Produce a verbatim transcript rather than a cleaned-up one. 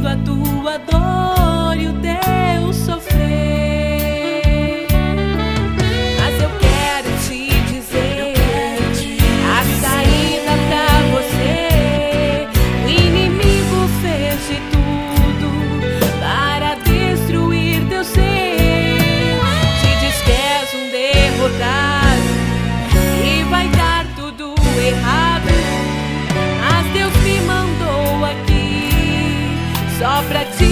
sentindo a tua dor e o teu sofrer. Mas eu quero te dizer a saída pra você. O inimigo fez de tudo para destruir teu ser. Te diz que és um derrotado e vai dar tudo errado. Mas Deus me mandou aqui só pra ti